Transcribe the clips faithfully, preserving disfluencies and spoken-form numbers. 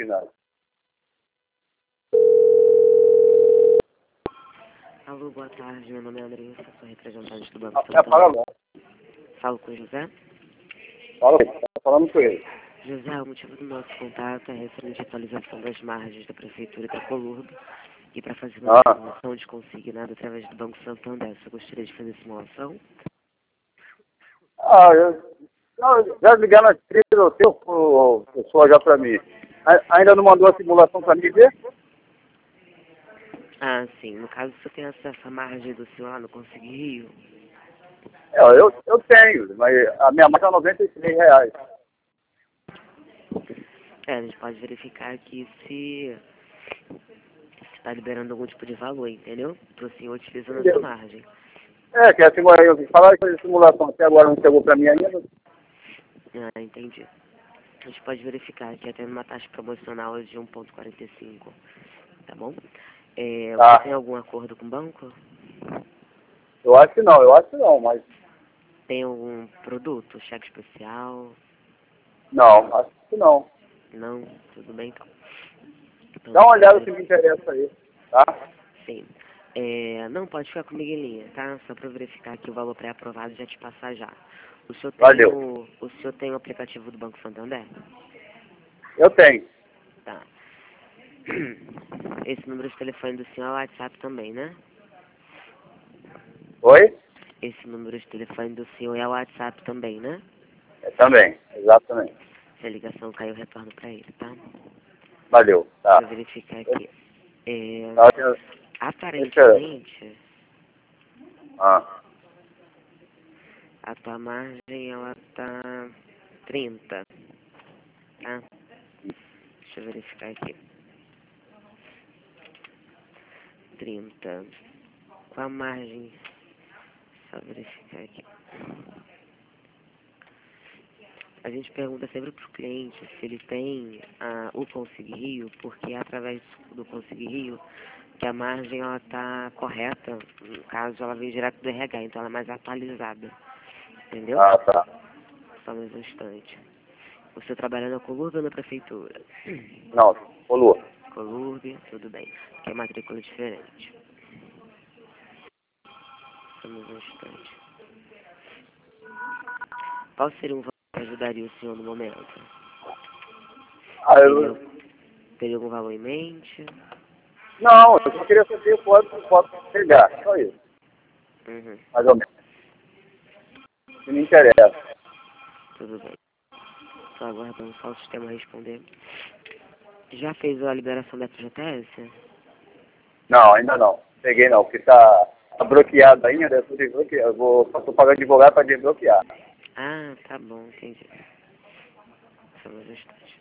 ginásio. Alô, boa tarde, meu nome é Andressa, sou representante do Banco Ah, é, Santander. fala agora. Falo com o José. Fala, tá falando com ele. José, o motivo do nosso contato é referente à atualização das margens da Prefeitura da Colurb e para fazer uma Ah, simulação de consignado através do Banco Santander. Você gostaria de fazer simulação? ah eu, eu já ligaram as três o teu, o pessoal já para mim. A- Ainda não mandou a simulação para mim ver? Ah, sim. No caso, você tem acesso à margem do senhor lá no Consigue Rio? É, eu, eu tenho, mas a minha marca é noventa e três reais. É, a gente pode verificar aqui se está liberando algum tipo de valor, entendeu? Para o senhor utilizando essa Entendeu? margem. É, que a simulação, eu falar de simulação até agora não chegou para mim ainda. Ah, entendi. A gente pode verificar que até uma taxa promocional de um vírgula quarenta e cinco, tá bom? É, você tem Tá. algum acordo com o banco? Eu acho que não, eu acho que não, mas Tem algum produto, cheque especial? não, acho que não. Não? Tudo bem então. Então, Dá uma para olhada se ver, me interessa aí, tá? sim. É, não, pode ficar comigo em linha, tá? Só para verificar que o valor pré-aprovado já te passar já. O senhor tem Valeu. o, o senhor tem o aplicativo do Banco Santander? Eu tenho. Tá. Esse número de telefone do senhor é o WhatsApp também, né? Oi? Esse número de telefone do senhor é o WhatsApp também, né? É, também, exatamente. Se a ligação caiu, eu retorno para ele, tá? Valeu, tá. Deixa eu verificar aqui. É, Tá, eu- esperando. aparentemente, Ah, a tua margem, ela tá trinta, tá? Deixa eu verificar aqui. trinta. Qual a margem? Só verificar aqui. A gente pergunta sempre pro cliente se ele tem ah, o Consigue Rio, porque é através do Consigue Rio que a margem ela tá correta. No caso, ela veio direto do R H, então ela é mais atualizada. Entendeu? ah, tá. Só mais um instante. Você trabalha na Colurb ou na Prefeitura? Não, rolou. Colurb, tudo bem. Que é matrícula diferente. Só mais um instante. Qual seria um valor que ajudaria o senhor no momento? Ah, Teria, eu... teria algum valor em mente? Não, eu só queria saber quanto pode pegar, só isso, Uhum, mais ou menos. Se me interessa. tudo bem. Só aguardando só o sistema responder. Já fez a liberação da F G T S? Não, ainda não. Peguei não, porque tá, tá bloqueado ainda, eu tô desbloqueado. Eu vou, tô pagando advogado para desbloquear. Ah, tá bom, entendi. Só mais um instante.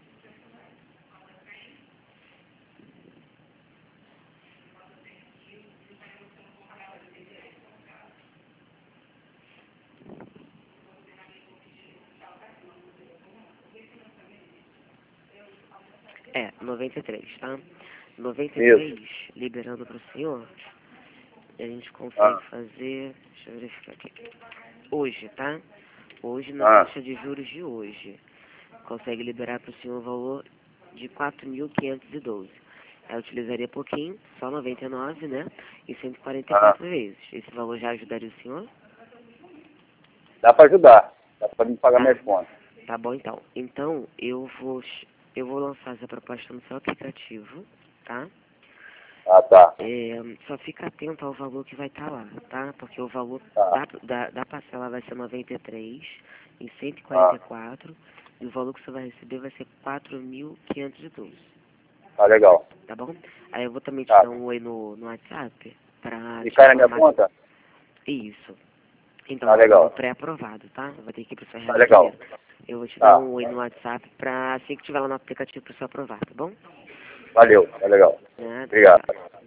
É, noventa e três, tá? noventa e Isso. três, liberando para o senhor, a gente consegue Ah, fazer, deixa eu verificar aqui, hoje, tá? Hoje, na ah, taxa de juros de hoje, consegue liberar para o senhor o valor de quatro mil quinhentos e doze. Aí eu utilizaria pouquinho, só noventa e nove, né? E cento e quarenta e ah. quatro vezes. Esse valor já ajudaria o senhor? Dá para ajudar. Dá para me pagar Tá, minhas contas. tá bom então. Então, eu vou, eu vou lançar essa proposta no seu aplicativo, tá? Ah, tá. É, só fica atento ao valor que vai estar lá, tá? Porque o valor Tá. da, da, da parcela vai ser noventa e três e cento e quarenta Ah, e quatro e o valor que você vai receber vai ser quatro mil quinhentos e doze, tá legal. tá bom? Aí eu vou também te Tá. dar um oi no, no WhatsApp pra E te cai na minha informar. conta? Isso. Então, Tá é um valor legal. pré-aprovado, tá? Vai ter que ir pro seu Tá R H legal. primeiro. Eu vou te dar Tá. um oi no WhatsApp pra assim que tiver lá no aplicativo pro seu aprovar, tá bom? Valeu. Tá legal. Nada, Obrigado. tchau.